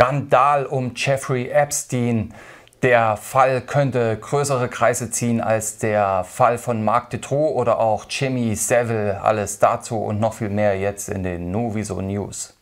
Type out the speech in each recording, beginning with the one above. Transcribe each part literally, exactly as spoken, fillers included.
Skandal um Jeffrey Epstein. Der Fall könnte größere Kreise ziehen als der Fall von Marc Dutroux oder auch Jimmy Savile. Alles dazu und noch viel mehr jetzt in den Nuviso News.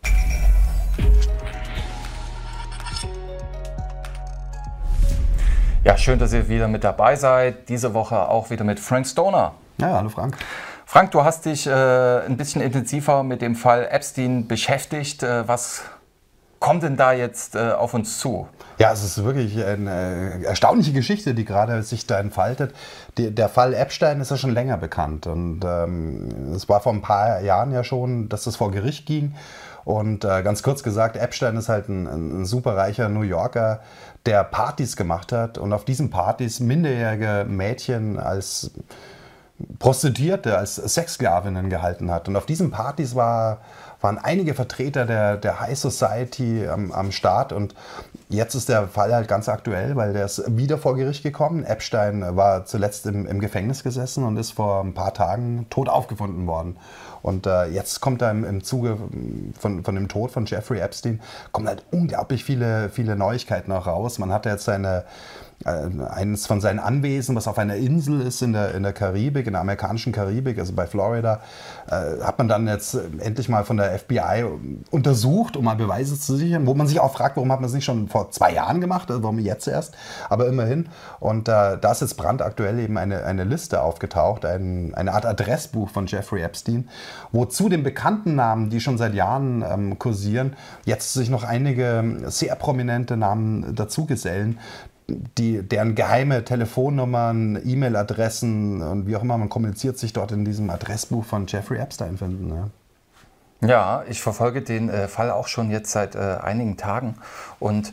Ja, schön, dass ihr wieder mit dabei seid. Diese Woche auch wieder mit Frank Stoner. Ja, hallo Frank. Frank, du hast dich äh, ein bisschen intensiver mit dem Fall Epstein beschäftigt. Äh, was kommt denn da jetzt äh, auf uns zu? Ja, es ist wirklich eine erstaunliche Geschichte, die gerade sich da entfaltet. Die, der Fall Epstein ist ja schon länger bekannt. Und ähm, es war vor ein paar Jahren ja schon, dass das vor Gericht ging. Und äh, ganz kurz gesagt, Epstein ist halt ein, ein superreicher New Yorker, der Partys gemacht hat und auf diesen Partys minderjährige Mädchen als Prostituierte, als Sexsklavinnen gehalten hat. Und auf diesen Partys war, waren einige Vertreter der, der High Society am, am Start. Und jetzt ist der Fall halt ganz aktuell, weil der ist wieder vor Gericht gekommen. Epstein war zuletzt im, im Gefängnis gesessen und ist vor ein paar Tagen tot aufgefunden worden. Und äh, jetzt kommt da im, im Zuge von, von dem Tod von Jeffrey Epstein, kommen halt unglaublich viele, viele Neuigkeiten auch raus. Man hatte jetzt seine, äh, eines von seinen Anwesen, was auf einer Insel ist in der, in der Karibik, in der amerikanischen Karibik, also bei Florida, äh, hat man dann jetzt endlich mal von der F B I untersucht, um mal Beweise zu sichern, wo man sich auch fragt, warum hat man es nicht schon vor zwei Jahren gemacht, also warum jetzt erst, aber immerhin. Und äh, da ist jetzt brandaktuell eben eine, eine Liste aufgetaucht, ein, eine Art Adressbuch von Jeffrey Epstein, wo zu den bekannten Namen, die schon seit Jahren ähm, kursieren, jetzt sich noch einige sehr prominente Namen dazugesellen, die, deren geheime Telefonnummern, E-Mail-Adressen und wie auch immer, man kommuniziert sich dort in diesem Adressbuch von Jeffrey Epstein finden. Ja, ja ich verfolge den äh, Fall auch schon jetzt seit äh, einigen Tagen und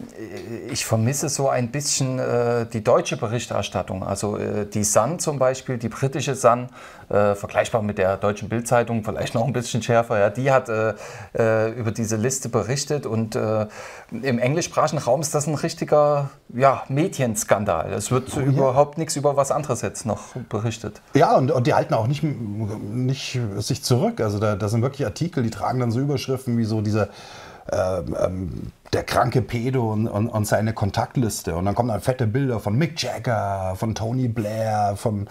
ich vermisse so ein bisschen äh, die deutsche Berichterstattung. Also äh, die Sun zum Beispiel, die britische Sun, äh, vergleichbar mit der deutschen Bild-Zeitung, vielleicht noch ein bisschen schärfer, ja, die hat äh, äh, über diese Liste berichtet und äh, im englischsprachigen Raum ist das ein richtiger ja, Medienskandal. Es wird oh, überhaupt ja. nichts über was anderes jetzt noch berichtet. Ja, und, und die halten auch nicht, nicht sich zurück. Also da, da sind wirklich Artikel, die tragen dann so Überschriften wie so diese Ähm, ähm, der kranke Pedo und, und, und seine Kontaktliste. Und dann kommen dann fette Bilder von Mick Jagger, von Tony Blair, von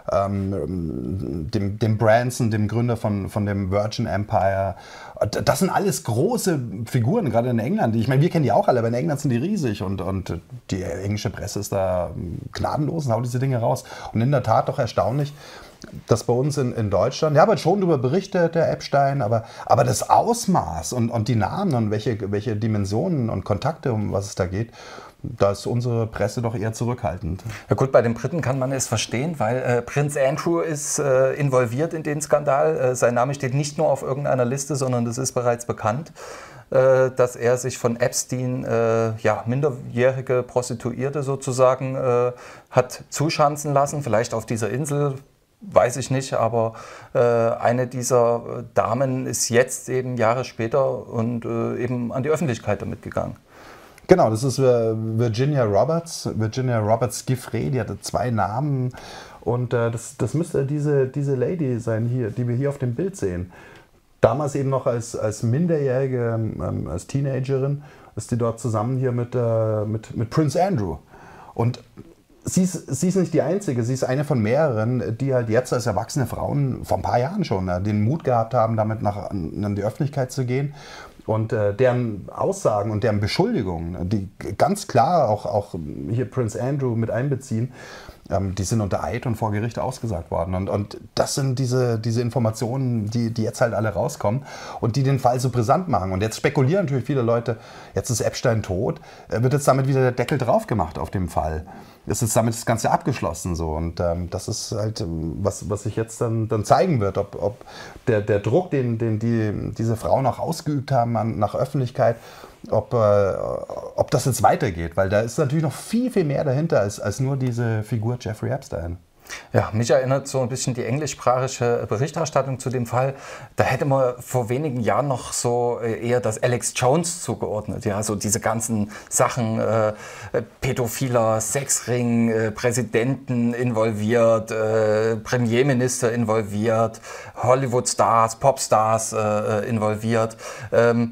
ähm, dem, dem Branson, dem Gründer von, von dem Virgin Empire. Das sind alles große Figuren, gerade in England. Ich meine, wir kennen die auch alle, aber in England sind die riesig. Und, und die englische Presse ist da gnadenlos und haut diese Dinge raus. Und in der Tat doch erstaunlich, dass bei uns in, in Deutschland, ja, aber schon darüber berichtet der Epstein, aber, aber das Ausmaß und, und die Namen und welche, welche Dimensionen und Kontakte, um was es da geht, da ist unsere Presse doch eher zurückhaltend. Ja gut, bei den Briten kann man es verstehen, weil äh, Prinz Andrew ist äh, involviert in den Skandal. Äh, sein Name steht nicht nur auf irgendeiner Liste, sondern das ist bereits bekannt, äh, dass er sich von Epstein, äh, ja, minderjährige Prostituierte sozusagen, äh, hat zuschanzen lassen, vielleicht auf dieser Insel. Weiß ich nicht, aber äh, eine dieser Damen ist jetzt eben Jahre später und äh, eben an die Öffentlichkeit damit gegangen. Genau, das ist äh, Virginia Roberts, Virginia Roberts Giffray, die hatte zwei Namen und äh, das, das müsste diese, diese Lady sein, hier, die wir hier auf dem Bild sehen. Damals eben noch als, als Minderjährige, ähm, als Teenagerin, ist die dort zusammen hier mit, äh, mit, mit Prince Andrew. Und Sie ist, sie ist nicht die Einzige, sie ist eine von mehreren, die halt jetzt als erwachsene Frauen vor ein paar Jahren schon äh, den Mut gehabt haben, damit nach, an die Öffentlichkeit zu gehen. Und äh, deren Aussagen und deren Beschuldigungen, die ganz klar auch, auch hier Prince Andrew mit einbeziehen, ähm, die sind unter Eid und vor Gericht ausgesagt worden. Und, und das sind diese, diese Informationen, die, die jetzt halt alle rauskommen und die den Fall so brisant machen. Und jetzt spekulieren natürlich viele Leute, jetzt ist Epstein tot, äh, wird jetzt damit wieder der Deckel drauf gemacht auf dem Fall. Ist jetzt damit das Ganze abgeschlossen so und ähm, das ist halt was, was sich jetzt dann, dann zeigen wird, ob, ob der, der Druck, den, den die, diese Frauen auch ausgeübt haben an, nach Öffentlichkeit, ob, äh, ob das jetzt weitergeht, weil da ist natürlich noch viel, viel mehr dahinter als, als nur diese Figur Jeffrey Epstein. Ja, mich erinnert so ein bisschen die englischsprachige Berichterstattung zu dem Fall. Da hätte man vor wenigen Jahren noch so eher das Alex Jones zugeordnet. Ja, so diese ganzen Sachen, äh, pädophiler Sexring, äh, Präsidenten involviert, äh, Premierminister involviert, Hollywood-Stars, Popstars äh, involviert. Ähm,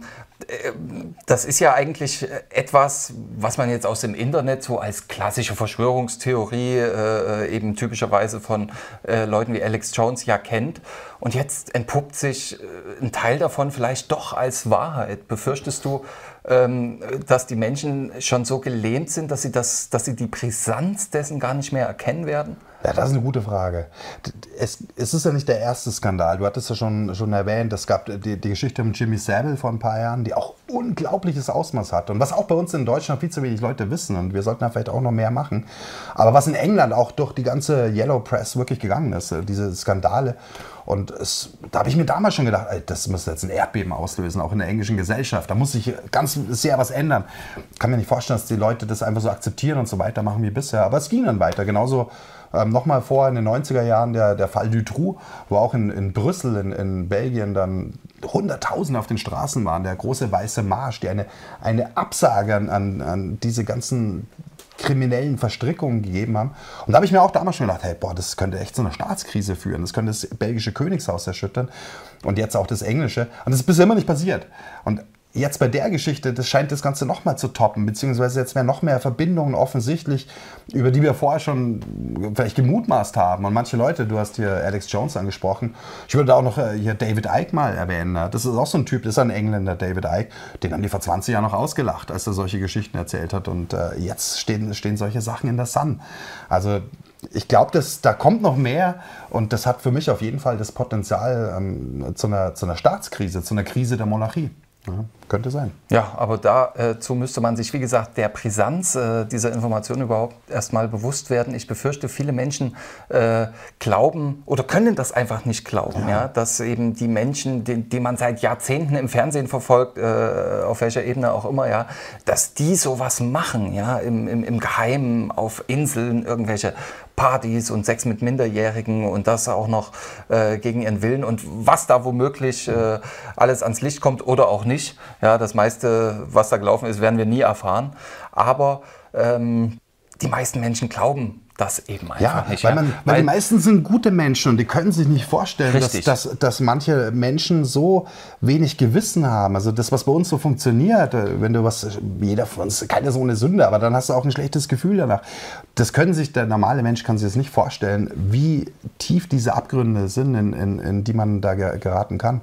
das ist ja eigentlich etwas, was man jetzt aus dem Internet so als klassische Verschwörungstheorie äh, eben typischerweise von äh, Leuten wie Alex Jones ja kennt. Und jetzt entpuppt sich äh, ein Teil davon vielleicht doch als Wahrheit. Befürchtest du, ähm, dass die Menschen schon so gelähmt sind, dass sie, das, dass sie die Brisanz dessen gar nicht mehr erkennen werden? Ja, das ist eine gute Frage. Es, es ist ja nicht der erste Skandal. Du hattest ja schon, schon erwähnt, es gab die, die Geschichte mit Jimmy Savile vor ein paar Jahren, die auch unglaubliches Ausmaß hatte. Und was auch bei uns in Deutschland viel zu wenig Leute wissen. Und wir sollten da vielleicht auch noch mehr machen. Aber was in England auch durch die ganze Yellow Press wirklich gegangen ist, diese Skandale. Und es, da habe ich mir damals schon gedacht, ey, das müsste jetzt ein Erdbeben auslösen, auch in der englischen Gesellschaft. Da muss sich ganz sehr was ändern. Ich kann mir nicht vorstellen, dass die Leute das einfach so akzeptieren und so weitermachen wie bisher. Aber es ging dann weiter. Genauso ähm, nochmal vor in den neunziger Jahren der, der Fall Dutroux, wo auch in, in Brüssel, in, in Belgien, dann Hunderttausende auf den Straßen waren. Der große weiße Marsch, die eine, eine Absage an, an, an diese ganzen kriminellen Verstrickungen gegeben haben. Und da habe ich mir auch damals schon gedacht, hey, boah, das könnte echt zu einer Staatskrise führen. Das könnte das belgische Königshaus erschüttern und jetzt auch das englische. Und das ist bisher immer nicht passiert. Und jetzt bei der Geschichte, das scheint das Ganze noch mal zu toppen, beziehungsweise jetzt werden noch mehr Verbindungen offensichtlich, über die wir vorher schon vielleicht gemutmaßt haben. Und manche Leute, du hast hier Alex Jones angesprochen, ich würde auch noch hier David Icke mal erwähnen. Das ist auch so ein Typ, das ist ein Engländer, David Icke, den haben die vor zwanzig Jahren noch ausgelacht, als er solche Geschichten erzählt hat. Und jetzt stehen, stehen solche Sachen in der Sun. Also ich glaube, da kommt noch mehr und das hat für mich auf jeden Fall das Potenzial ähm, zu, einer, zu einer Staatskrise, zu einer Krise der Monarchie. Ja, könnte sein. Ja, aber dazu müsste man sich, wie gesagt, der Brisanz äh, dieser Information überhaupt erstmal bewusst werden. Ich befürchte, viele Menschen äh, glauben oder können das einfach nicht glauben, ja. Ja, dass eben die Menschen, die, die man seit Jahrzehnten im Fernsehen verfolgt, äh, auf welcher Ebene auch immer, ja, dass die sowas machen, ja, im, im, im Geheimen auf Inseln, irgendwelche Partys und Sex mit Minderjährigen und das auch noch äh, gegen ihren Willen und was da womöglich äh, alles ans Licht kommt oder auch nicht. Ja, das meiste, was da gelaufen ist, werden wir nie erfahren. Aber ähm, die meisten Menschen glauben das eben einfach ja, nicht. Weil, Ja, man, weil, weil die meisten sind gute Menschen und die können sich nicht vorstellen, dass, dass, dass manche Menschen so wenig Gewissen haben. Also das, was bei uns so funktioniert, wenn du was, jeder von uns, keine so eine Sünde, aber dann hast du auch ein schlechtes Gefühl danach. Das können sich, der normale Mensch kann sich das nicht vorstellen, wie tief diese Abgründe sind, in, in, in die man da geraten kann.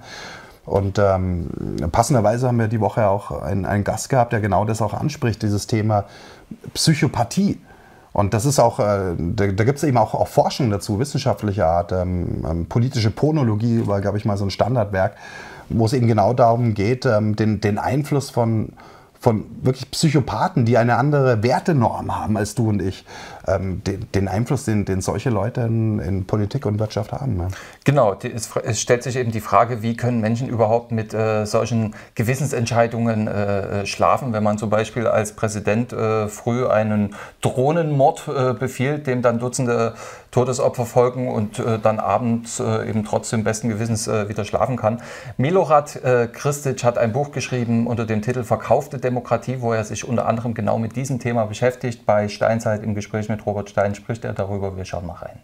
Und ähm, passenderweise haben wir die Woche auch einen, einen Gast gehabt, der genau das auch anspricht, dieses Thema Psychopathie. Und das ist auch, äh, da, da gibt es eben auch, auch Forschung dazu, wissenschaftlicher Art. Ähm, ähm, politische Pornologie war, glaube ich, mal so ein Standardwerk, wo es eben genau darum geht, ähm, den, den Einfluss von, von wirklich Psychopathen, die eine andere Wertenorm haben als du und ich, ähm, den, den Einfluss, den, den solche Leute in, in Politik und Wirtschaft haben. Ja. Genau, die, es, es stellt sich eben die Frage, wie können Menschen überhaupt mit äh, solchen Gewissensentscheidungen äh, schlafen, wenn man zum Beispiel als Präsident äh, früh einen Drohnenmord äh, befiehlt, dem dann Dutzende Todesopfer folgen und äh, dann abends äh, eben trotzdem besten Gewissens äh, wieder schlafen kann. Milorad äh, Kristic hat ein Buch geschrieben unter dem Titel Verkaufte Demokratie, wo er sich unter anderem genau mit diesem Thema beschäftigt. Bei Steinzeit im Gespräch mit Robert Stein spricht er darüber. Wir schauen mal rein.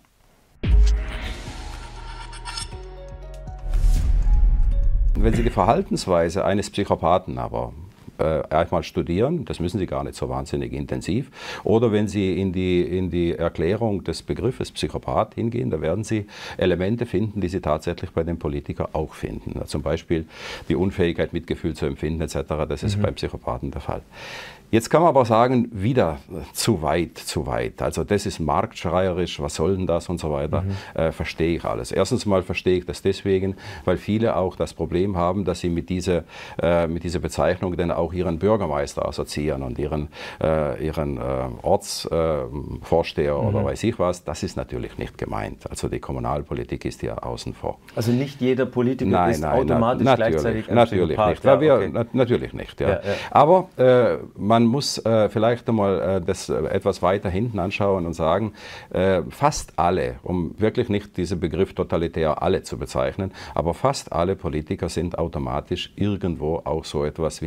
Wenn Sie die Verhaltensweise eines Psychopathen aber äh, einmal studieren, das müssen Sie gar nicht so wahnsinnig intensiv, oder wenn Sie in die, in die Erklärung des Begriffes Psychopath hingehen, da werden Sie Elemente finden, die Sie tatsächlich bei den Politikern auch finden. Zum Beispiel die Unfähigkeit, Mitgefühl zu empfinden et cetera. Das ist mhm. beim Psychopathen der Fall. Jetzt kann man aber sagen, wieder zu weit, zu weit. Also das ist marktschreierisch, was soll denn das und so weiter, mhm. äh, verstehe ich alles. Erstens mal verstehe ich das deswegen, weil viele auch das Problem haben, dass sie mit dieser, äh, mit dieser Bezeichnung dann auch ihren Bürgermeister assoziieren und ihren, äh, ihren äh, Ortsvorsteher mhm. oder weiß ich was. Das ist natürlich nicht gemeint. Also die Kommunalpolitik ist hier außen vor. Also nicht jeder Politiker nein, ist nein, automatisch na, gleichzeitig ein Natürlich Psychopath. nicht. Ja, wir, okay. na, natürlich nicht. Ja. Ja, ja. Aber äh, man muss äh, vielleicht einmal äh, das äh, etwas weiter hinten anschauen und sagen, äh, fast alle, um wirklich nicht diesen Begriff totalitär alle zu bezeichnen, aber fast alle Politiker sind automatisch irgendwo auch so etwas wie Narzissten.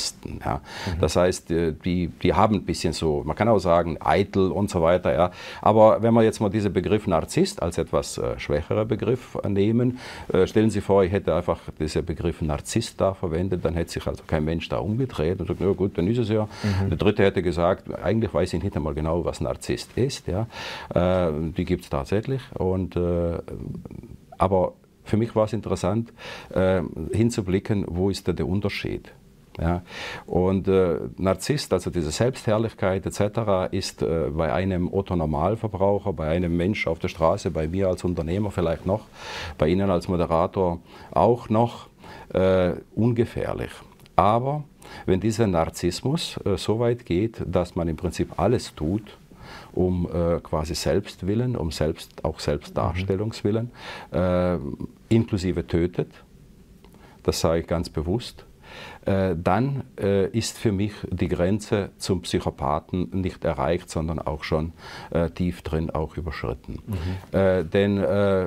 Narzissten. Ja. Mhm. Das heißt, die, die haben ein bisschen so, man kann auch sagen, eitel und so weiter. Ja. Aber wenn wir jetzt mal diesen Begriff Narzisst als etwas äh, schwächerer Begriff nehmen, äh, stellen Sie vor, ich hätte einfach diesen Begriff Narzisst da verwendet, dann hätte sich also kein Mensch da umgedreht und sagt, na gut, dann ist es ja. Mhm. Der Dritte hätte gesagt, eigentlich weiß ich nicht einmal genau, was Narzisst ist. Ja. Äh, die gibt es tatsächlich. Und, äh, aber für mich war es interessant, äh, hinzublicken, wo ist da der Unterschied. Ja? Und äh, Narzisst, also diese Selbstherrlichkeit et cetera, ist äh, bei einem Otto-Normalverbraucher, bei einem Mensch auf der Straße, bei mir als Unternehmer vielleicht noch, bei Ihnen als Moderator auch noch äh, ungefährlich. Aber wenn dieser Narzissmus äh, so weit geht, dass man im Prinzip alles tut, um äh, quasi Selbstwillen, um selbst, auch Selbstdarstellungswillen, äh, inklusive tötet, das sage ich ganz bewusst, äh, dann äh, ist für mich die Grenze zum Psychopathen nicht erreicht, sondern auch schon äh, tief drin auch überschritten. Mhm. Äh, denn äh,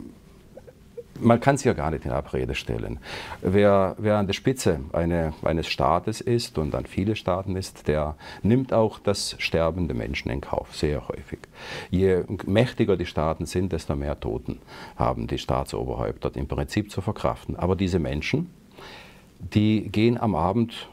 man kann es ja gar nicht in Abrede stellen. Wer, wer an der Spitze eine, eines Staates ist und an viele Staaten ist, der nimmt auch das Sterben der Menschen in Kauf, sehr häufig. Je mächtiger die Staaten sind, desto mehr Toten haben die Staatsoberhäupter im Prinzip zu verkraften. Aber diese Menschen, die gehen am Abend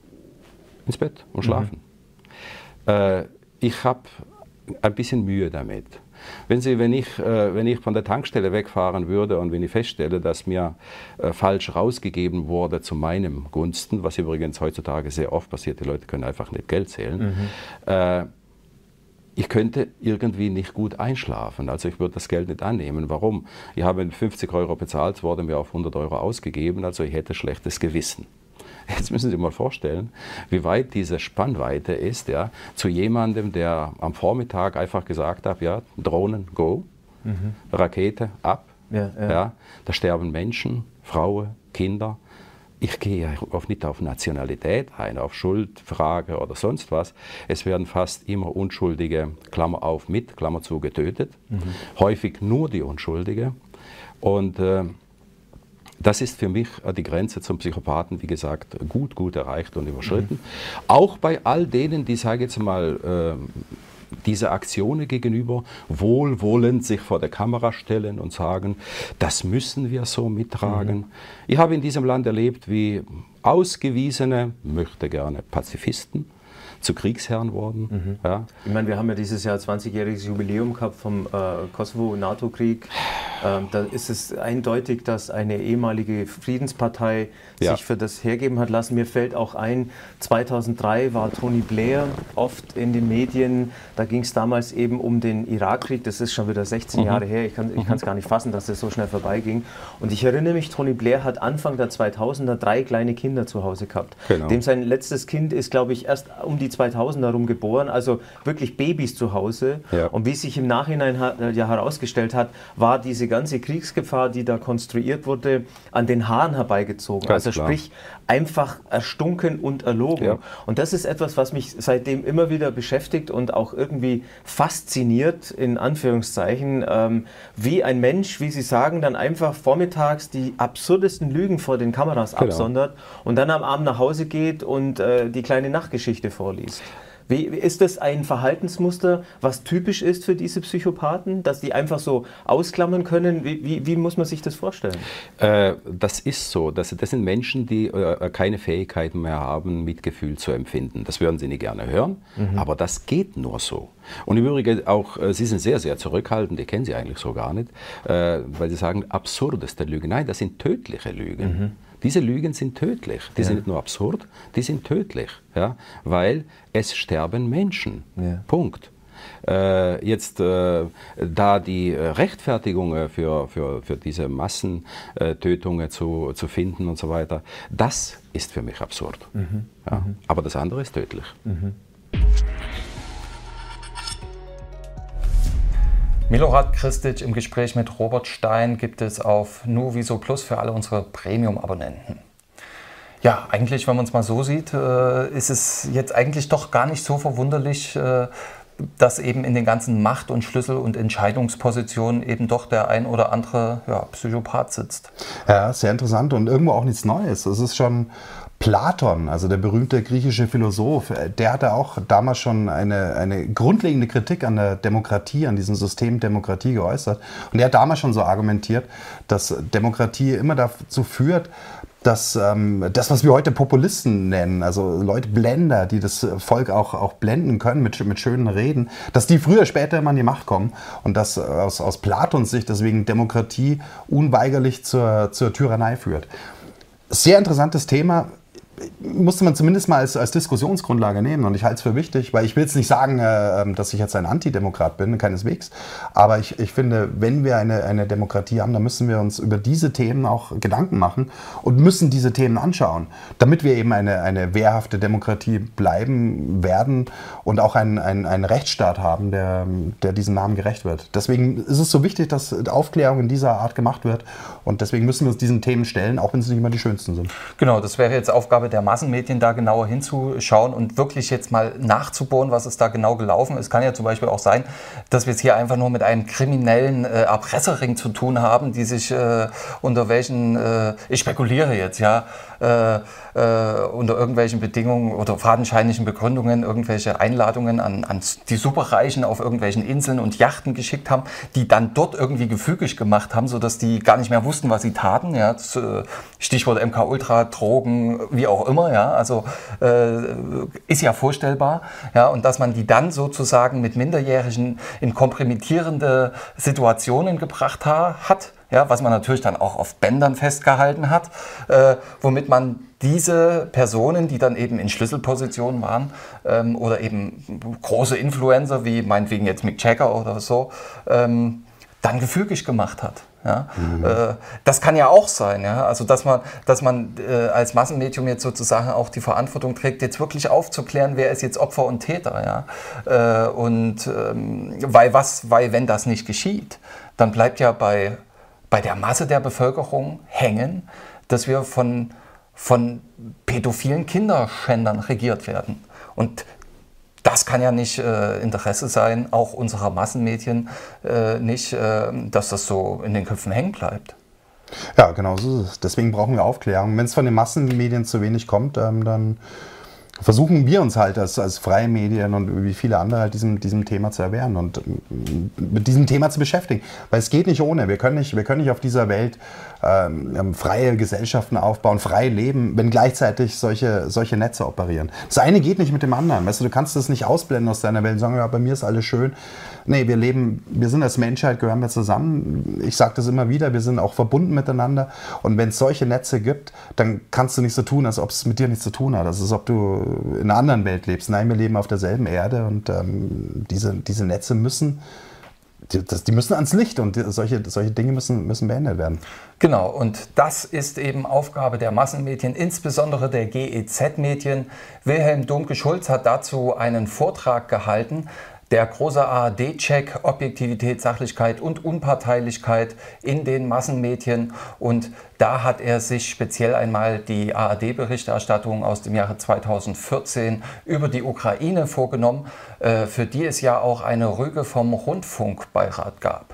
ins Bett und schlafen. Mhm. Äh, ich habe ein bisschen Mühe damit. Wenn, Sie, wenn, ich, äh, wenn ich von der Tankstelle wegfahren würde und wenn ich feststelle, dass mir äh, falsch rausgegeben wurde zu meinem Gunsten, was übrigens heutzutage sehr oft passiert, die Leute können einfach nicht Geld zählen, mhm. äh, ich könnte irgendwie nicht gut einschlafen. Also ich würde das Geld nicht annehmen. Warum? Ich habe fünfzig Euro bezahlt, es wurde mir auf hundert Euro ausgegeben, also ich hätte schlechtes Gewissen. Jetzt müssen Sie sich mal vorstellen, wie weit diese Spannweite ist, ja, zu jemandem, der am Vormittag einfach gesagt hat, ja, Drohnen, go, mhm. Rakete, ab, ja, ja. Ja, da sterben Menschen, Frauen, Kinder. Ich gehe ja auch nicht auf Nationalität ein, auf Schuldfrage oder sonst was. Es werden fast immer Unschuldige, Klammer auf, mit, Klammer zu, getötet. Mhm. Häufig nur die Unschuldige. Und äh, das ist für mich die Grenze zum Psychopathen, wie gesagt, gut, gut erreicht und überschritten. Mhm. Auch bei all denen, die, sage ich jetzt mal, äh, diese Aktionen gegenüber wohlwollend sich vor der Kamera stellen und sagen, das müssen wir so mittragen. Mhm. Ich habe in diesem Land erlebt, wie ausgewiesene, möchte gerne Pazifisten zu Kriegsherren wurden. Mhm. Ja. Ich meine, wir haben ja dieses Jahr zwanzigjähriges Jubiläum gehabt vom äh, Kosovo-NATO-Krieg. Ähm, da ist es eindeutig, dass eine ehemalige Friedenspartei ja. sich für das hergeben hat lassen. Mir fällt auch ein, zweitausenddrei war Tony Blair oft in den Medien. Da ging es damals eben um den Irakkrieg. Das ist schon wieder sechzehn mhm. Jahre her. Ich kann es gar nicht fassen, dass das so schnell vorbeiging. Und ich erinnere mich, Tony Blair hat Anfang der zweitausender drei kleine Kinder zu Hause gehabt. Genau. Dem sein letztes Kind ist, glaube ich, erst um die zweitausender herum geboren. Also wirklich Babys zu Hause. Ja. Und wie sich im Nachhinein hat, ja herausgestellt hat, war diese ganze Kriegsgefahr, die da konstruiert wurde, an den Haaren herbeigezogen. Ganz also klar. Sprich, einfach erstunken und erlogen. Ja. Und das ist etwas, was mich seitdem immer wieder beschäftigt und auch irgendwie fasziniert, in Anführungszeichen, ähm, wie ein Mensch, wie Sie sagen, dann einfach vormittags die absurdesten Lügen vor den Kameras genau. absondert und dann am Abend nach Hause geht und äh, die kleine Nachtgeschichte vorliest. Wie, ist das ein Verhaltensmuster, was typisch ist für diese Psychopathen, dass die einfach so ausklammern können? Wie, wie, wie muss man sich das vorstellen? Äh, das ist so. Das, das sind Menschen, die äh, keine Fähigkeiten mehr haben, Mitgefühl zu empfinden. Das würden Sie nicht gerne hören, mhm. aber das geht nur so. Und im Übrigen auch, äh, Sie sind sehr, sehr zurückhaltend, die kennen Sie eigentlich so gar nicht, äh, weil Sie sagen, absurdeste Lügen. Nein, das sind tödliche Lügen. Mhm. Diese Lügen sind tödlich. Die ja. sind nicht nur absurd, die sind tödlich. Ja? Weil es sterben Menschen. Ja. Punkt. Äh, jetzt, äh, da die Rechtfertigungen für, für, für diese Massentötungen zu, zu finden und so weiter, das ist für mich absurd. Mhm. Ja? Mhm. Aber das andere ist tödlich. Mhm. Milorad Kristic im Gespräch mit Robert Stein gibt es auf Nuviso Plus für alle unsere Premium-Abonnenten. Ja, eigentlich, wenn man es mal so sieht, ist es jetzt eigentlich doch gar nicht so verwunderlich, dass eben in den ganzen Macht- und Schlüssel- und Entscheidungspositionen eben doch der ein oder andere ja, Psychopath sitzt. Ja, sehr interessant und irgendwo auch nichts Neues. Es ist schon Platon, also der berühmte griechische Philosoph, der hatte auch damals schon eine, eine grundlegende Kritik an der Demokratie, an diesem System Demokratie geäußert. Und er hat damals schon so argumentiert, dass Demokratie immer dazu führt, dass ähm, das, was wir heute Populisten nennen, also Leute Blender, die das Volk auch, auch blenden können mit, mit schönen Reden, dass die früher oder später immer an die Macht kommen und dass aus, aus Platons Sicht deswegen Demokratie unweigerlich zur, zur Tyrannei führt. Sehr interessantes Thema. Musste man zumindest mal als, als Diskussionsgrundlage nehmen und ich halte es für wichtig, weil ich will jetzt nicht sagen, äh, dass ich jetzt ein Antidemokrat bin, keineswegs, aber ich, ich finde, wenn wir eine, eine Demokratie haben, dann müssen wir uns über diese Themen auch Gedanken machen und müssen diese Themen anschauen, damit wir eben eine, eine wehrhafte Demokratie bleiben werden und auch einen, einen, einen Rechtsstaat haben, der, der diesem Namen gerecht wird. Deswegen ist es so wichtig, dass Aufklärung in dieser Art gemacht wird und deswegen müssen wir uns diesen Themen stellen, auch wenn es nicht immer die schönsten sind. Genau, das wäre jetzt Aufgabe der Massenmedien, da genauer hinzuschauen und wirklich jetzt mal nachzubohren, was ist da genau gelaufen. Es kann ja zum Beispiel auch sein, dass wir es hier einfach nur mit einem kriminellen äh, Erpresserring zu tun haben, die sich äh, unter welchen, äh, ich spekuliere jetzt, ja, äh, äh, unter irgendwelchen Bedingungen oder fadenscheinlichen Begründungen irgendwelche Einladungen an, an die Superreichen auf irgendwelchen Inseln und Yachten geschickt haben, die dann dort irgendwie gefügig gemacht haben, sodass die gar nicht mehr wussten, was sie taten. Ja, das, äh, Stichwort M K Ultra, Drogen, wie auch immer, ja, also äh, ist ja vorstellbar, ja, und dass man die dann sozusagen mit Minderjährigen in kompromittierende Situationen gebracht ha hat, ja, was man natürlich dann auch auf Bändern festgehalten hat, äh, womit man diese Personen, die dann eben in Schlüsselpositionen waren ähm, oder eben große Influencer, wie meinetwegen jetzt Mick Jagger oder so, ähm, dann gefügig gemacht hat. Ja? Mhm. Äh, das kann ja auch sein, ja? Also dass man, dass man äh, als Massenmedium jetzt sozusagen auch die Verantwortung trägt, jetzt wirklich aufzuklären, wer ist jetzt Opfer und Täter. Ja? Äh, und ähm, weil, was, weil wenn das nicht geschieht, dann bleibt ja bei, bei der Masse der Bevölkerung hängen, dass wir von, von pädophilen Kinderschändern regiert werden. Und das kann ja nicht äh, Interesse sein, auch unserer Massenmedien äh, nicht, äh, dass das so in den Köpfen hängen bleibt. Ja, genau so ist es. Deswegen brauchen wir Aufklärung. Wenn es von den Massenmedien zu wenig kommt, ähm, dann versuchen wir uns halt als, als freie Medien und wie viele andere halt diesem, diesem Thema zu erwehren und mit diesem Thema zu beschäftigen. Weil es geht nicht ohne. Wir können nicht, wir können nicht auf dieser Welt ähm, freie Gesellschaften aufbauen, frei leben, wenn gleichzeitig solche, solche Netze operieren. Das eine geht nicht mit dem anderen. Weißt du, du kannst das nicht ausblenden aus deiner Welt und sagen, ja, bei mir ist alles schön. Nee, wir leben, wir sind als Menschheit, gehören wir zusammen. Ich sage das immer wieder, wir sind auch verbunden miteinander. Und wenn es solche Netze gibt, dann kannst du nicht so tun, als ob es mit dir nichts zu tun hat. Das ist, als ob du in einer anderen Welt lebst. Nein, wir leben auf derselben Erde und ähm, diese, diese Netze müssen, die, das, die müssen ans Licht und die, solche, solche Dinge müssen, müssen beendet werden. Genau, und das ist eben Aufgabe der Massenmedien, insbesondere der G E Z-Medien. Wilhelm Domke-Schulz hat dazu einen Vortrag gehalten. Der große A R D-Check, Objektivität, Sachlichkeit und Unparteilichkeit in den Massenmedien. Und da hat er sich speziell einmal die A R D-Berichterstattung aus dem Jahre zweitausendvierzehn über die Ukraine vorgenommen, für die es ja auch eine Rüge vom Rundfunkbeirat gab.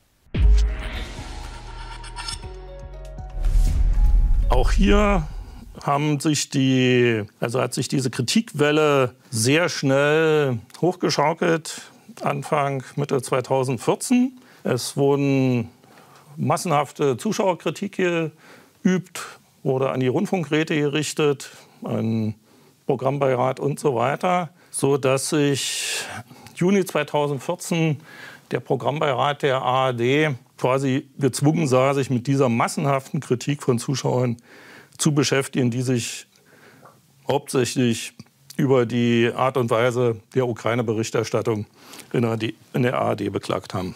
Auch hier haben sich die, also hat sich diese Kritikwelle sehr schnell hochgeschaukelt, Anfang, Mitte zweitausendvierzehn. Es wurden massenhafte Zuschauerkritik geübt, wurde an die Rundfunkräte gerichtet, an Programmbeirat und so weiter, sodass sich Juni zweitausendvierzehn der Programmbeirat der A R D quasi gezwungen sah, sich mit dieser massenhaften Kritik von Zuschauern zu beschäftigen, die sich hauptsächlich über die Art und Weise der Ukraine-Berichterstattung in der A R D beklagt haben.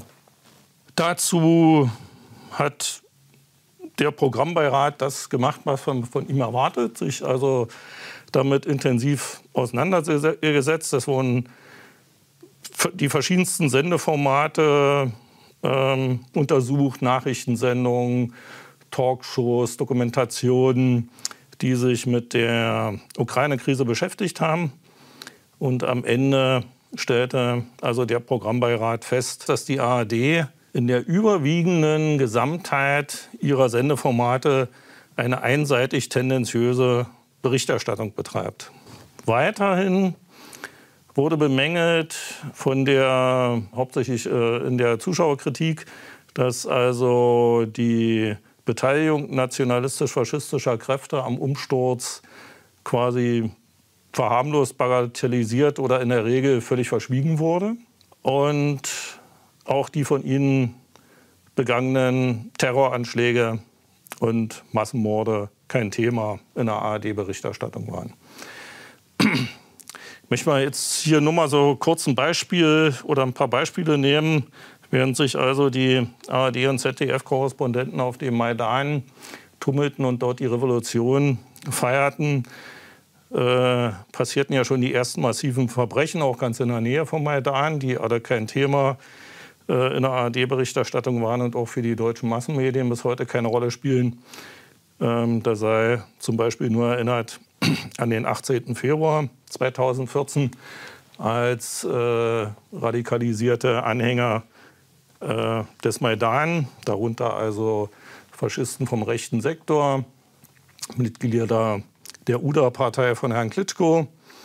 Dazu hat der Programmbeirat das gemacht, was von, von ihm erwartet, sich also damit intensiv auseinandergesetzt. Es wurden die verschiedensten Sendeformate ähm, untersucht, Nachrichtensendungen, Talkshows, Dokumentationen, die sich mit der Ukraine-Krise beschäftigt haben. Und am Ende stellte also der Programmbeirat fest, dass die A R D in der überwiegenden Gesamtheit ihrer Sendeformate eine einseitig tendenziöse Berichterstattung betreibt. Weiterhin wurde bemängelt von der, hauptsächlich äh, in der Zuschauerkritik, dass also die Beteiligung nationalistisch-faschistischer Kräfte am Umsturz quasi verharmlost, bagatellisiert oder in der Regel völlig verschwiegen wurde. Und auch die von ihnen begangenen Terroranschläge und Massenmorde kein Thema in der A R D-Berichterstattung waren. Ich möchte mal jetzt hier nur mal so kurz ein Beispiel oder ein paar Beispiele nehmen. Während sich also die A R D- und Z D F-Korrespondenten auf dem Maidan tummelten und dort die Revolution feierten, äh, passierten ja schon die ersten massiven Verbrechen, auch ganz in der Nähe vom Maidan, die alle kein Thema äh, in der A R D-Berichterstattung waren und auch für die deutschen Massenmedien bis heute keine Rolle spielen. Ähm, da sei zum Beispiel nur erinnert an den achtzehnten Februar zweitausendvierzehn, als äh, radikalisierte Anhänger äh, des Maidan, darunter also Faschisten vom rechten Sektor, Mitglieder der U D A-Partei von Herrn Klitschko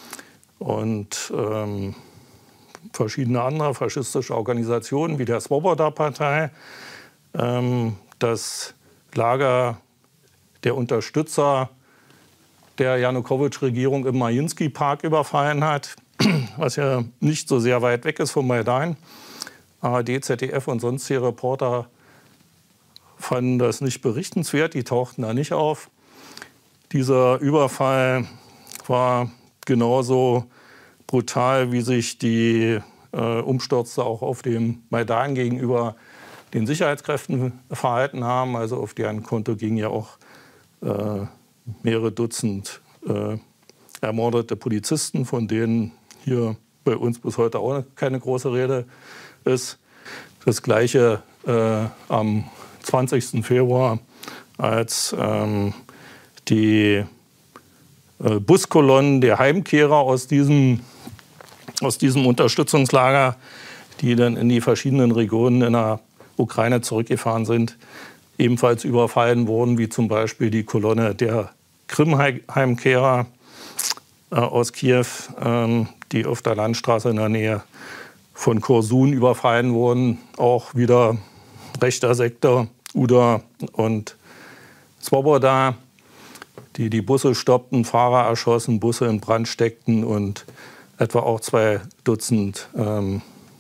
und ähm, verschiedene andere faschistische Organisationen wie der Swoboda-Partei, ähm, das Lager der Unterstützer der Janukowitsch-Regierung im Mariinsky-Park überfallen hat, was ja nicht so sehr weit weg ist vom Maidan. A R D, Z D F und sonstige Reporter fanden das nicht berichtenswert, die tauchten da nicht auf. Dieser Überfall war genauso brutal, wie sich die äh, Umstürze auch auf dem Maidan gegenüber den Sicherheitskräften verhalten haben. Also auf deren Konto gingen ja auch äh, mehrere Dutzend äh, ermordete Polizisten, von denen hier bei uns bis heute auch keine große Rede ist. Das Gleiche äh, am zwanzigsten Februar, als ähm, die äh, Buskolonnen der Heimkehrer aus diesem, aus diesem Unterstützungslager, die dann in die verschiedenen Regionen in der Ukraine zurückgefahren sind, ebenfalls überfallen wurden, wie zum Beispiel die Kolonne der Krim-Heimkehrer äh, aus Kiew, ähm, die auf der Landstraße in der Nähe von Korsun überfallen wurden. Auch wieder rechter Sektor, U D A und Swoboda, die die Busse stoppten, Fahrer erschossen, Busse in Brand steckten und etwa auch zwei Dutzend ähm,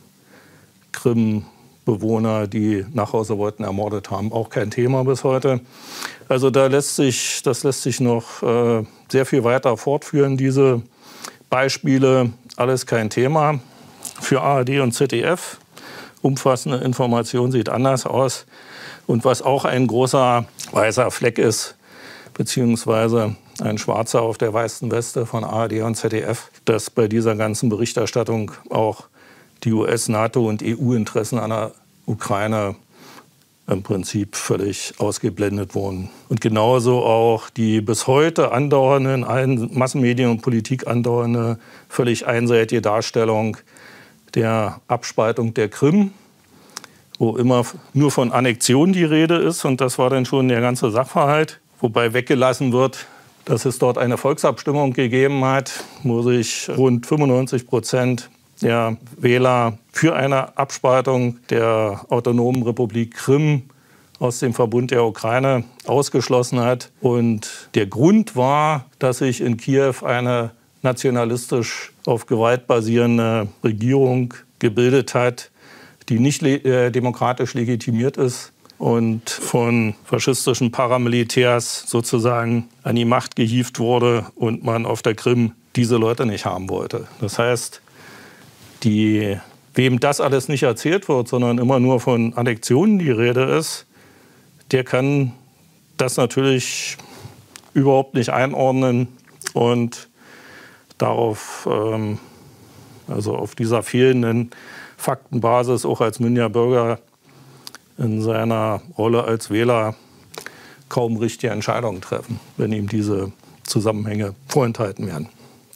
Krim-Bewohner, die nach Hause wollten, ermordet haben. Auch kein Thema bis heute. Also da lässt sich, das lässt sich noch äh, sehr viel weiter fortführen, diese Beispiele. Alles kein Thema. Für A R D und Z D F. Umfassende Information sieht anders aus. Und was auch ein großer weißer Fleck ist, beziehungsweise ein schwarzer auf der weißen Weste von A R D und Z D F, dass bei dieser ganzen Berichterstattung auch die U S-, NATO- und E U-Interessen an der Ukraine im Prinzip völlig ausgeblendet wurden. Und genauso auch die bis heute andauernde, in allen Massenmedien und Politik andauernde, völlig einseitige Darstellung der Abspaltung der Krim, wo immer nur von Annexion die Rede ist. Und das war dann schon der ganze Sachverhalt. Wobei weggelassen wird, dass es dort eine Volksabstimmung gegeben hat, wo sich rund fünfundneunzig Prozent der Wähler für eine Abspaltung der autonomen Republik Krim aus dem Verbund der Ukraine ausgeschlossen hat. Und der Grund war, dass sich in Kiew eine nationalistisch auf Gewalt basierende Regierung gebildet hat, die nicht le- äh, demokratisch legitimiert ist und von faschistischen Paramilitärs sozusagen an die Macht gehievt wurde und man auf der Krim diese Leute nicht haben wollte. Das heißt, die, wem das alles nicht erzählt wird, sondern immer nur von Annexionen die Rede ist, der kann das natürlich überhaupt nicht einordnen und darauf, ähm, also auf dieser fehlenden Faktenbasis auch als mündiger Bürger in seiner Rolle als Wähler kaum richtige Entscheidungen treffen, wenn ihm diese Zusammenhänge vorenthalten werden.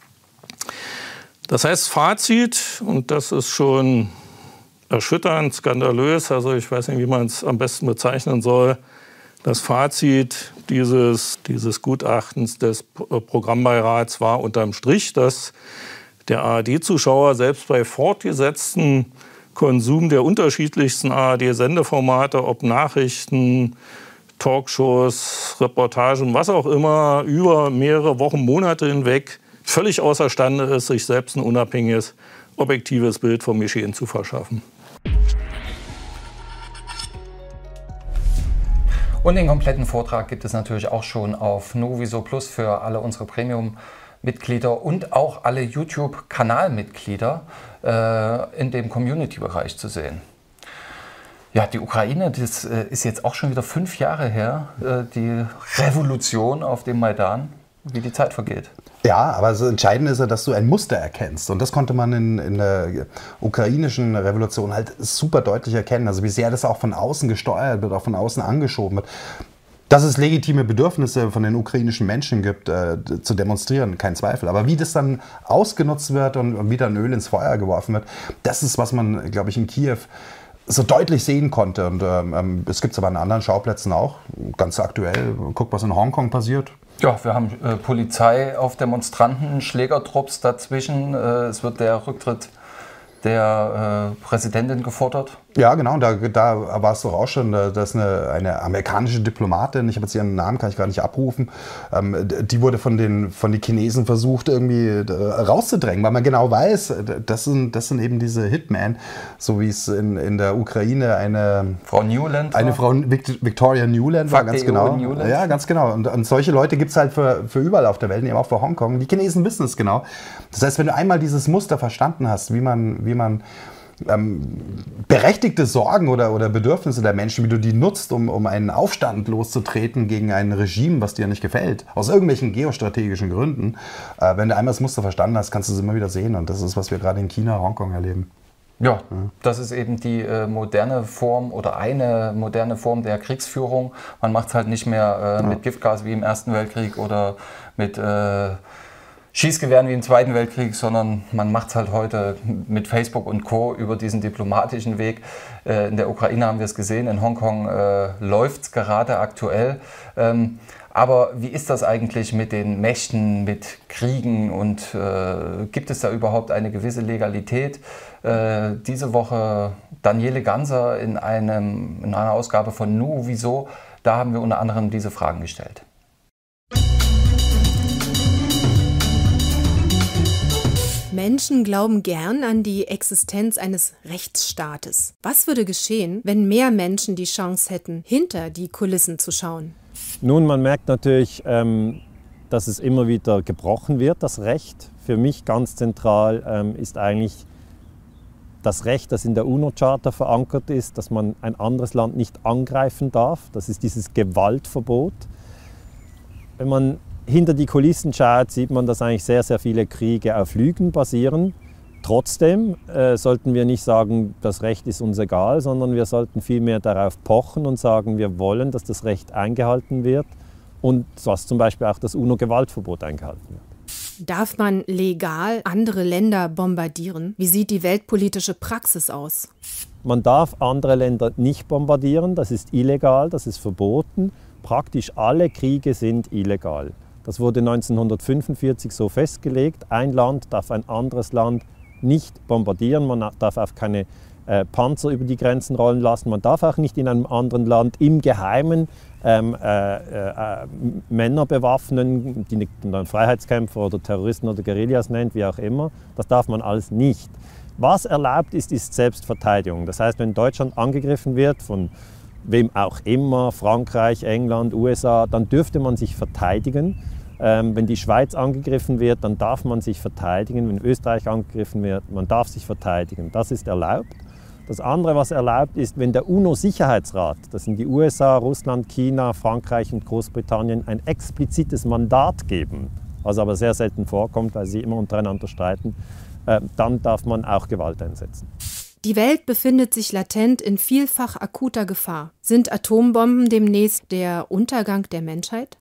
Das heißt, Fazit, und das ist schon erschütternd, skandalös, also ich weiß nicht, wie man es am besten bezeichnen soll, Das Fazit dieses, dieses Gutachtens des Programmbeirats war unterm Strich, dass der A R D-Zuschauer selbst bei fortgesetzten Konsum der unterschiedlichsten A R D-Sendeformate, ob Nachrichten, Talkshows, Reportagen, was auch immer, über mehrere Wochen, Monate hinweg völlig außerstande ist, sich selbst ein unabhängiges, objektives Bild vom Geschehen zu verschaffen. Und den kompletten Vortrag gibt es natürlich auch schon auf Noviso Plus für alle unsere Premium-Mitglieder und auch alle YouTube-Kanalmitglieder äh, in dem Community-Bereich zu sehen. Ja, die Ukraine, das äh, ist jetzt auch schon wieder fünf Jahre her, äh, die Revolution auf dem Maidan, wie die Zeit vergeht. Ja, aber das Entscheidende ist ja, dass du ein Muster erkennst. Und das konnte man in, in der ukrainischen Revolution halt super deutlich erkennen. Also wie sehr das auch von außen gesteuert wird, auch von außen angeschoben wird. Dass es legitime Bedürfnisse von den ukrainischen Menschen gibt, äh, zu demonstrieren, kein Zweifel. Aber wie das dann ausgenutzt wird und, und wie dann Öl ins Feuer geworfen wird, das ist, was man, glaube ich, in Kiew so deutlich sehen konnte. Und ähm, es gibt es aber an anderen Schauplätzen auch. Ganz aktuell, guck, was in Hongkong passiert. Ja, wir haben äh, Polizei auf Demonstranten, Schlägertrupps dazwischen. Äh, es wird der Rücktritt der äh, Präsidentin gefordert. Ja, genau. Da, da war es doch auch schon, dass eine, eine amerikanische Diplomatin, ich habe jetzt ihren Namen, kann ich gar nicht abrufen, ähm, die wurde von den, von den Chinesen versucht, irgendwie rauszudrängen, weil man genau weiß, das sind, das sind eben diese Hitmen, so wie es in, in der Ukraine eine Frau Newland Eine war. Frau Victoria Newland war, ganz genau. Newland. Ja, ganz genau. Und, und solche Leute gibt es halt für, für überall auf der Welt, eben auch für Hongkong. Die Chinesen wissen es genau. Das heißt, wenn du einmal dieses Muster verstanden hast, wie man, wie man ähm, berechtigte Sorgen oder, oder Bedürfnisse der Menschen, wie du die nutzt, um, um einen Aufstand loszutreten gegen ein Regime, was dir nicht gefällt, aus irgendwelchen geostrategischen Gründen. Äh, wenn du einmal das Muster verstanden hast, kannst du es immer wieder sehen. Und das ist, was wir gerade in China, Hongkong erleben. Ja, das ist eben die äh, moderne Form oder eine moderne Form der Kriegsführung. Man macht es halt nicht mehr äh, mit Giftgas wie im Ersten Weltkrieg oder mit äh, Schießgewehren wie im Zweiten Weltkrieg, sondern man macht es halt heute mit Facebook und Co. über diesen diplomatischen Weg. Äh, in der Ukraine haben wir es gesehen, in Hongkong äh, läuft es gerade aktuell. Ähm, aber wie ist das eigentlich mit den Mächten, mit Kriegen und äh, gibt es da überhaupt eine gewisse Legalität? Äh, diese Woche Daniele Ganser in, einem, in einer Ausgabe von Nu, wieso? Da haben wir unter anderem diese Fragen gestellt. Menschen glauben gern an die Existenz eines Rechtsstaates. Was würde geschehen, wenn mehr Menschen die Chance hätten, hinter die Kulissen zu schauen? Nun, man merkt natürlich, ähm, dass es immer wieder gebrochen wird, das Recht. Für mich ganz zentral ähm, ist eigentlich das Recht, das in der UNO-Charta verankert ist, dass man ein anderes Land nicht angreifen darf. Das ist dieses Gewaltverbot. Wenn man hinter die Kulissen schaut, sieht man, dass eigentlich sehr, sehr viele Kriege auf Lügen basieren. Trotzdem äh, sollten wir nicht sagen, das Recht ist uns egal, sondern wir sollten vielmehr darauf pochen und sagen, wir wollen, dass das Recht eingehalten wird und dass zum Beispiel auch das UNO-Gewaltverbot eingehalten wird. Darf man legal andere Länder bombardieren? Wie sieht die weltpolitische Praxis aus? Man darf andere Länder nicht bombardieren, das ist illegal, das ist verboten. Praktisch alle Kriege sind illegal. Das wurde neunzehnhundertfünfundvierzig so festgelegt. Ein Land darf ein anderes Land nicht bombardieren. Man darf auch keine äh, Panzer über die Grenzen rollen lassen. Man darf auch nicht in einem anderen Land im Geheimen ähm, äh, äh, Männer bewaffnen, die dann Freiheitskämpfer oder Terroristen oder Guerillas nennt, wie auch immer. Das darf man alles nicht. Was erlaubt ist, ist Selbstverteidigung. Das heißt, wenn Deutschland angegriffen wird von wem auch immer, Frankreich, England, U S A, dann dürfte man sich verteidigen. Ähm, wenn die Schweiz angegriffen wird, dann darf man sich verteidigen. Wenn Österreich angegriffen wird, man darf sich verteidigen. Das ist erlaubt. Das andere, was erlaubt ist, wenn der UNO-Sicherheitsrat, das sind die U S A, Russland, China, Frankreich und Großbritannien, ein explizites Mandat geben, was aber sehr selten vorkommt, weil sie immer untereinander streiten, äh, dann darf man auch Gewalt einsetzen. Die Welt befindet sich latent in vielfach akuter Gefahr. Sind Atombomben demnächst der Untergang der Menschheit?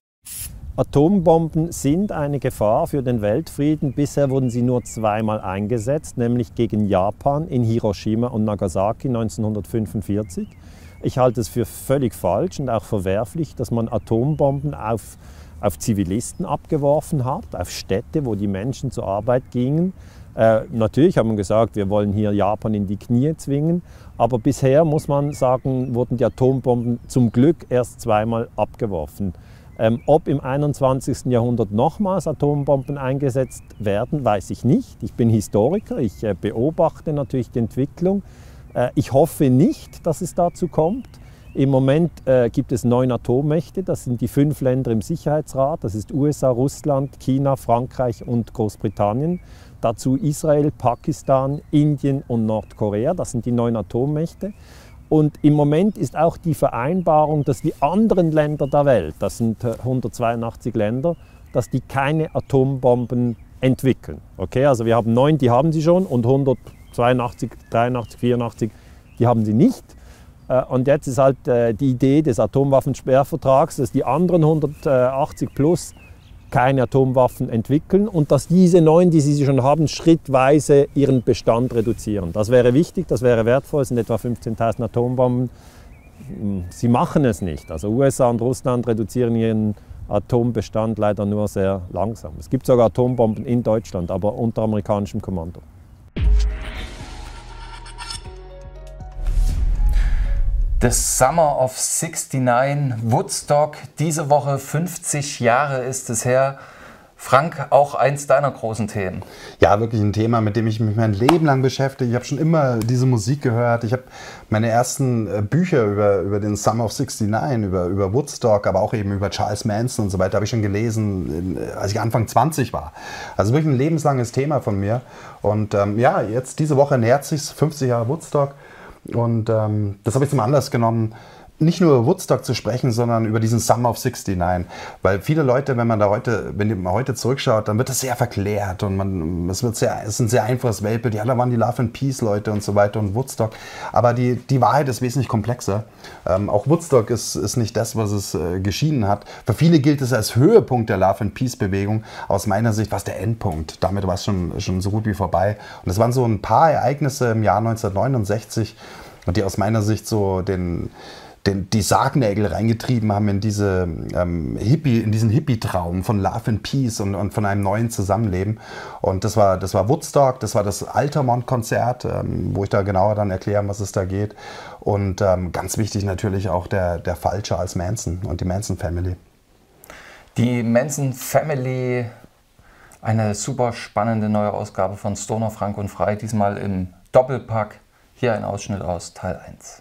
Atombomben sind eine Gefahr für den Weltfrieden. Bisher wurden sie nur zweimal eingesetzt, nämlich gegen Japan in Hiroshima und Nagasaki neunzehnhundertfünfundvierzig. Ich halte es für völlig falsch und auch verwerflich, dass man Atombomben auf, auf Zivilisten abgeworfen hat, auf Städte, wo die Menschen zur Arbeit gingen. Äh, natürlich haben wir gesagt, wir wollen hier Japan in die Knie zwingen, aber bisher, muss man sagen, wurden die Atombomben zum Glück erst zweimal abgeworfen. Ähm, ob im einundzwanzigsten Jahrhundert nochmals Atombomben eingesetzt werden, weiß ich nicht. Ich bin Historiker, ich äh, beobachte natürlich die Entwicklung. Äh, ich hoffe nicht, dass es dazu kommt. Im Moment äh, gibt es neun Atommächte, das sind die fünf Länder im Sicherheitsrat, das ist U S A, Russland, China, Frankreich und Großbritannien. Dazu Israel, Pakistan, Indien und Nordkorea, das sind die neun Atommächte. Und im Moment ist auch die Vereinbarung, dass die anderen Länder der Welt, das sind hundertzweiundachtzig Länder, dass die keine Atombomben entwickeln. Okay, also wir haben neun, die haben sie schon, und hundertzweiundachtzig, dreiundachtzig, vierundachtzig, die haben sie nicht. Und jetzt ist halt die Idee des Atomwaffensperrvertrags, dass die anderen hundertachtzig plus keine Atomwaffen entwickeln und dass diese neun, die sie schon haben, schrittweise ihren Bestand reduzieren. Das wäre wichtig, das wäre wertvoll, es sind etwa fünfzehntausend Atombomben. Sie machen es nicht. Also U S A und Russland reduzieren ihren Atombestand leider nur sehr langsam. Es gibt sogar Atombomben in Deutschland, aber unter amerikanischem Kommando. The Summer of sixty-nine, Woodstock, diese Woche fünfzig Jahre ist es her. Frank, auch eins deiner großen Themen. Ja, wirklich ein Thema, mit dem ich mich mein Leben lang beschäftige. Ich habe schon immer diese Musik gehört. Ich habe meine ersten Bücher über, über den Summer of sixty-nine, über, über Woodstock, aber auch eben über Charles Manson und so weiter, habe ich schon gelesen, als ich Anfang zwanzig war. Also wirklich ein lebenslanges Thema von mir. Und ähm, ja, jetzt diese Woche nähert sich fünfzig Jahre Woodstock. Und ähm, das habe ich zum Anlass genommen, nicht nur über Woodstock zu sprechen, sondern über diesen Summer of sixty-nine. Weil viele Leute, wenn man da heute, wenn man heute zurückschaut, dann wird das sehr verklärt und man, es wird sehr, es ist ein sehr einfaches Weltbild. Ja, da waren die Love and Peace Leute und so weiter und Woodstock. Aber die, die Wahrheit ist wesentlich komplexer. Ähm, auch Woodstock ist, ist nicht das, was es äh, geschieden hat. Für viele gilt es als Höhepunkt der Love and Peace Bewegung. Aus meiner Sicht war es der Endpunkt. Damit war es schon, schon so gut wie vorbei. Und es waren so ein paar Ereignisse im Jahr neunzehnhundertneunundsechzig, die aus meiner Sicht so den Den, die Sargnägel reingetrieben haben in, diese, ähm, Hippie, in diesen Hippie-Traum von Love and Peace und, und von einem neuen Zusammenleben. Und das war, das war Woodstock, das war das Altamont-Konzert, ähm, wo ich da genauer dann erkläre, was es da geht. Und ähm, ganz wichtig natürlich auch der, der Fall Charles Manson und die Manson Family. Die Manson Family, eine super spannende neue Ausgabe von Stoner Frank und Frei, diesmal im Doppelpack. Hier ein Ausschnitt aus Teil eins.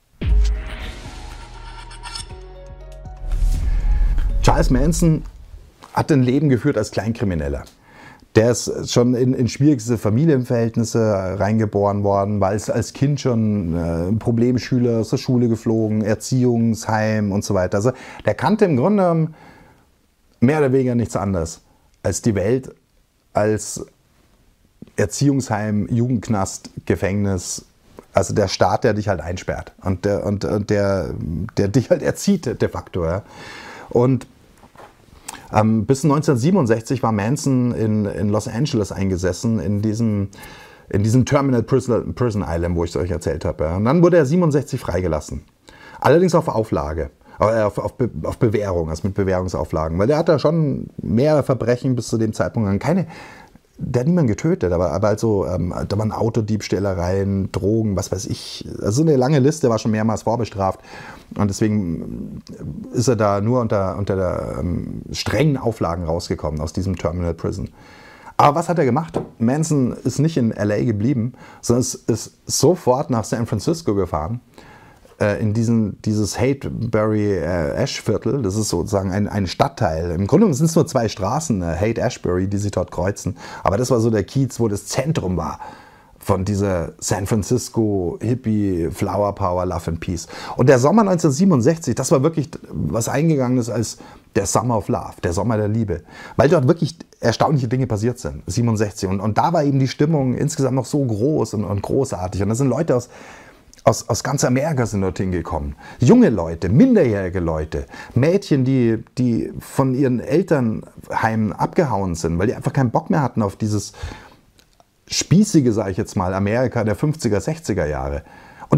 Charles Manson hat ein Leben geführt als Kleinkrimineller. Der ist schon in, in schwierigste Familienverhältnisse reingeboren worden, war als, als Kind schon äh, Problemschüler, aus der Schule geflogen, Erziehungsheim und so weiter. Also der kannte im Grunde genommen mehr oder weniger nichts anderes als die Welt, als Erziehungsheim, Jugendknast, Gefängnis. Also der Staat, der dich halt einsperrt und der, und, und der, der dich halt erzieht de facto. Ja. Und Ähm, bis neunzehnhundertsiebenundsechzig war Manson in, in Los Angeles eingesessen, in diesem, in diesem Terminal Prison, Prison Island, wo ich es euch erzählt habe. Ja. Und dann wurde er siebenundsechzig freigelassen. Allerdings auf Auflage, äh, auf, auf, Be auf Bewährung, also mit Bewährungsauflagen. Weil der hat da schon mehrere Verbrechen bis zu dem Zeitpunkt. Keine, der hat niemanden getötet, aber, aber also, ähm, da waren Autodiebstählereien, Drogen, was weiß ich. Also eine lange Liste, war schon mehrmals vorbestraft. Und deswegen ist er da nur unter, unter der, ähm, strengen Auflagen rausgekommen aus diesem Terminal Prison. Aber was hat er gemacht? Manson ist nicht in L A geblieben, sondern ist, ist sofort nach San Francisco gefahren, äh, in diesen, dieses Haight-Ashbury-Viertel. Äh, das ist sozusagen ein, ein Stadtteil. Im Grunde sind es nur zwei Straßen, äh, Haight-Ashbury, die sich dort kreuzen. Aber das war so der Kiez, wo das Zentrum war von dieser San Francisco Hippie, Flower Power, Love and Peace. Und der Sommer neunzehnhundertsiebenundsechzig, das war wirklich was eingegangen ist als der Summer of Love, der Sommer der Liebe. Weil dort wirklich erstaunliche Dinge passiert sind, siebenundsechzig. Und, und da war eben die Stimmung insgesamt noch so groß und, und großartig. Und da sind Leute aus, aus, aus ganz Amerika sind dorthin gekommen. Junge Leute, minderjährige Leute, Mädchen, die, die von ihren Elternheimen abgehauen sind, weil die einfach keinen Bock mehr hatten auf dieses spießige, sage ich jetzt mal, Amerika der fünfziger, sechziger Jahre. Und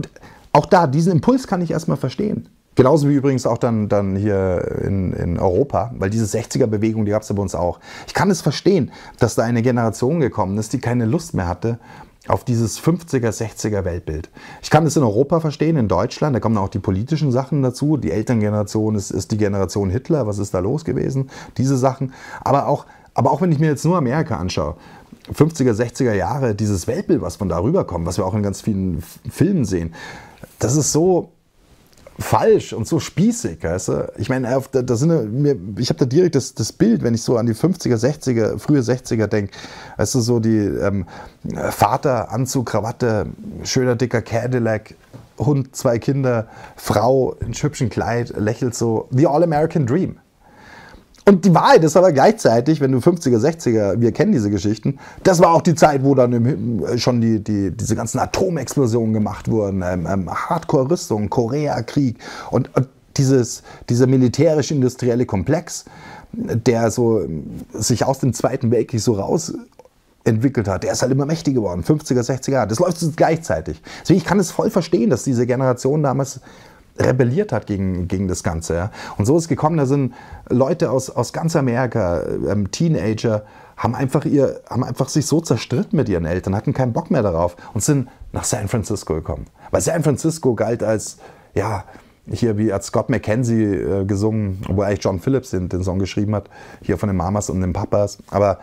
auch da, diesen Impuls kann ich erstmal verstehen. Genauso wie übrigens auch dann, dann hier in, in Europa, weil diese sechziger-Bewegung, die gab es ja bei uns auch. Ich kann es verstehen, dass da eine Generation gekommen ist, die keine Lust mehr hatte auf dieses fünfziger, sechziger Weltbild. Ich kann es in Europa verstehen, in Deutschland, da kommen auch die politischen Sachen dazu. Die Elterngeneration ist, ist die Generation Hitler, was ist da los gewesen? Diese Sachen. Aber auch, aber auch wenn ich mir jetzt nur Amerika anschaue, fünfziger, sechziger Jahre, dieses Weltbild, was von da rüberkommt, was wir auch in ganz vielen Filmen sehen, das ist so falsch und so spießig, weißt du? Ich meine, da, da sind mir, ich habe da direkt das, das Bild, wenn ich so an die fünfziger, sechziger, frühe sechziger denke, weißt du, so die ähm, Vater, Anzug, Krawatte, schöner dicker Cadillac, Hund, zwei Kinder, Frau in hübschen Kleid, lächelt so, the All-American Dream. Und die Wahrheit ist aber gleichzeitig, wenn du fünfziger, sechziger, wir kennen diese Geschichten, das war auch die Zeit, wo dann im, schon die, die, diese ganzen Atomexplosionen gemacht wurden, ähm, ähm, Hardcore-Rüstung, Koreakrieg und, und dieses, dieser militärisch-industrielle Komplex, der so sich aus dem Zweiten Weltkrieg so raus entwickelt hat, der ist halt immer mächtiger geworden, fünfziger, sechziger Jahre, das läuft gleichzeitig. Deswegen, ich kann es voll verstehen, dass diese Generation damals rebelliert hat gegen, gegen das Ganze. Ja. Und so ist es gekommen, da sind Leute aus, aus ganz Amerika, ähm, Teenager, haben einfach, ihr, haben einfach sich so zerstritten mit ihren Eltern, hatten keinen Bock mehr darauf und sind nach San Francisco gekommen. Weil San Francisco galt als, ja, hier wie hat Scott McKenzie äh, gesungen, wo eigentlich John Phillips den, den Song geschrieben hat, hier von den Mamas und den Papas, aber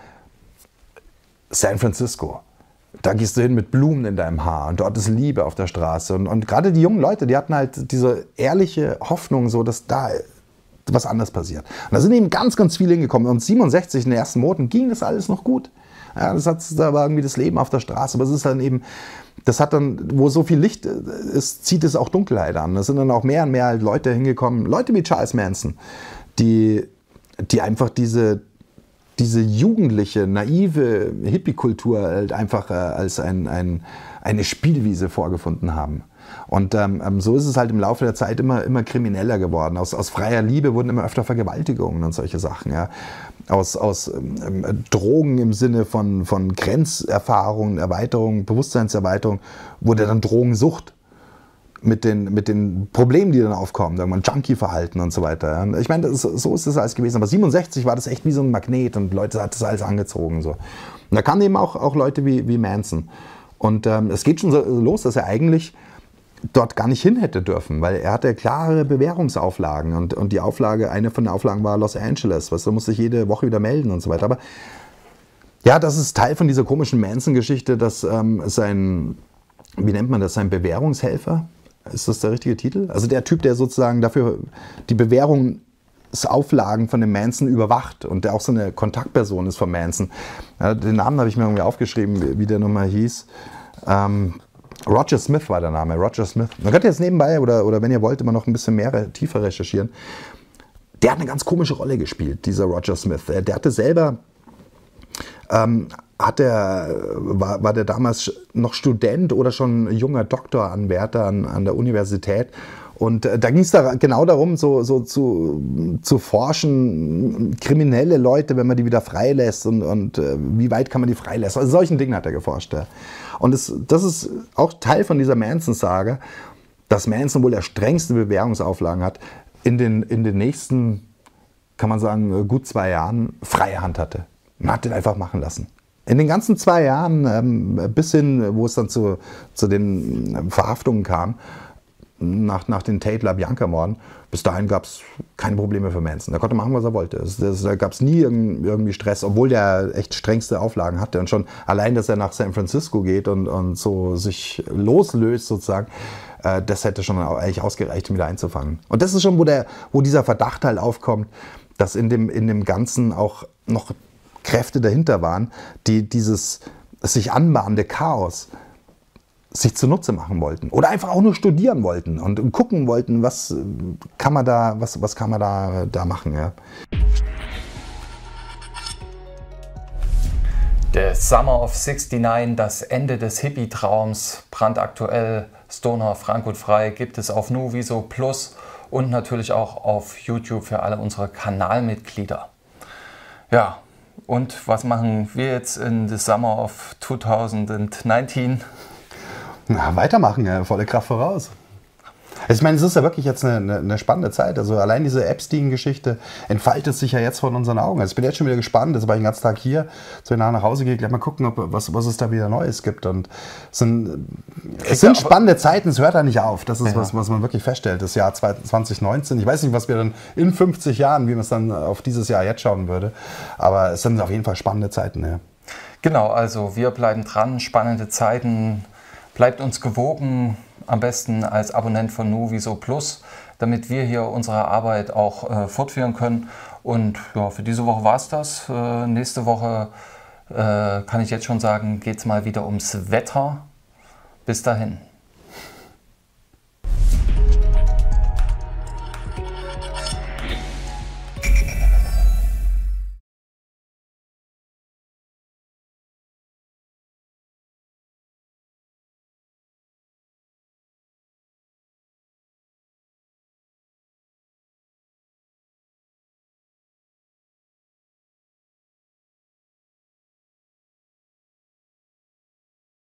San Francisco, da gehst du hin mit Blumen in deinem Haar und dort ist Liebe auf der Straße. Und, und gerade die jungen Leute, die hatten halt diese ehrliche Hoffnung, so, dass da was anderes passiert. Und da sind eben ganz, ganz viele hingekommen. Und siebenundsechzig in den ersten Monaten ging das alles noch gut. Ja, das hat, da war irgendwie das Leben auf der Straße. Aber es ist dann eben, das hat dann, wo so viel Licht ist, zieht es auch Dunkelheit an. Da sind dann auch mehr und mehr halt Leute hingekommen, Leute wie Charles Manson, die, die einfach diese, diese jugendliche, naive Hippie-Kultur halt einfach äh, als ein, ein, eine Spielwiese vorgefunden haben. Und ähm, so ist es halt im Laufe der Zeit immer, immer krimineller geworden. Aus, aus freier Liebe wurden immer öfter Vergewaltigungen und solche Sachen. Ja. Aus, aus ähm, Drogen im Sinne von, von Grenzerfahrungen, Erweiterung, Bewusstseinserweiterung wurde dann Drogensucht. Mit den, mit den Problemen, die dann aufkommen, irgendwann Junkie-Verhalten und so weiter. Und ich meine, das, so ist das alles gewesen. Aber siebenundsechzig war das echt wie so ein Magnet und Leute hat das alles angezogen. So. Und da kamen eben auch, auch Leute wie, wie Manson. Und ähm, es geht schon so los, dass er eigentlich dort gar nicht hin hätte dürfen, weil er hatte klare Bewährungsauflagen. Und, und die Auflage, eine von den Auflagen war Los Angeles. Weißt, da musste ich jede Woche wieder melden und so weiter. Aber ja, das ist Teil von dieser komischen Manson-Geschichte, dass ähm, sein, wie nennt man das, sein Bewährungshelfer, ist das der richtige Titel? Also der Typ, der sozusagen dafür die Bewährungsauflagen von dem Manson überwacht und der auch so eine Kontaktperson ist von Manson. Ja, den Namen habe ich mir irgendwie aufgeschrieben, wie der nochmal hieß. Ähm, Roger Smith war der Name, Roger Smith. Man könnte jetzt nebenbei, oder, oder wenn ihr wollt, immer noch ein bisschen mehr tiefer recherchieren. Der hat eine ganz komische Rolle gespielt, dieser Roger Smith. Der hatte selber... Ähm, Hat der, war, war der damals noch Student oder schon junger Doktoranwärter an, an der Universität. Und äh, da ging es da genau darum, so, so zu, zu forschen, kriminelle Leute, wenn man die wieder freilässt und, und äh, wie weit kann man die freilassen. Also solchen Dingen hat er geforscht. Ja. Und das, das ist auch Teil von dieser Manson-Sage, dass Manson wohl der strengste Bewährungsauflagen hat, in den, in den nächsten, kann man sagen, gut zwei Jahren freie Hand hatte. Man hat den einfach machen lassen. In den ganzen zwei Jahren, ähm, bis hin, wo es dann zu, zu den Verhaftungen kam, nach, nach den Tate LaBianca-Morden, bis dahin gab es keine Probleme für Manson. Er konnte machen, was er wollte. Es, das, da gab es nie irgendwie Stress, obwohl der echt strengste Auflagen hatte. Und schon allein, dass er nach San Francisco geht und, und so sich loslöst sozusagen, äh, das hätte schon eigentlich ausgereicht, ihn wieder einzufangen. Und das ist schon, wo, der, wo dieser Verdacht halt aufkommt, dass in dem, in dem Ganzen auch noch Kräfte dahinter waren, die dieses sich anbahnende Chaos sich zunutze machen wollten oder einfach auch nur studieren wollten und gucken wollten, was kann man da, was, was kann man da, da machen. Ja. Der Summer of sixty-nine, das Ende des Hippie-Traums, brandaktuell, Stoner frank und frei, gibt es auf Nuviso Plus und natürlich auch auf YouTube für alle unsere Kanalmitglieder. Ja. Und was machen wir jetzt in the Summer of twenty nineteen? Na, weitermachen, ja, volle Kraft voraus. Ich meine, es ist ja wirklich jetzt eine, eine, eine spannende Zeit. Also allein diese Epstein-Geschichte entfaltet sich ja jetzt vor unseren Augen. Also ich bin jetzt schon wieder gespannt, jetzt war ich den ganzen Tag hier, so nach Hause gehe, gleich mal gucken, ob, was, was es da wieder Neues gibt. Und es sind, es sind spannende Zeiten, es hört da nicht auf. Das ist ja. was, was man wirklich feststellt. Das Jahr zwanzig neunzehn, ich weiß nicht, was wir dann in fünfzig Jahren, wie man es dann auf dieses Jahr jetzt schauen würde, aber es sind auf jeden Fall spannende Zeiten. Ja. Genau, also wir bleiben dran, spannende Zeiten, bleibt uns gewogen. Am besten als Abonnent von Nuviso Plus, damit wir hier unsere Arbeit auch äh, fortführen können. Und ja, für diese Woche war es das. Äh, nächste Woche, äh, kann ich jetzt schon sagen, geht es mal wieder ums Wetter. Bis dahin.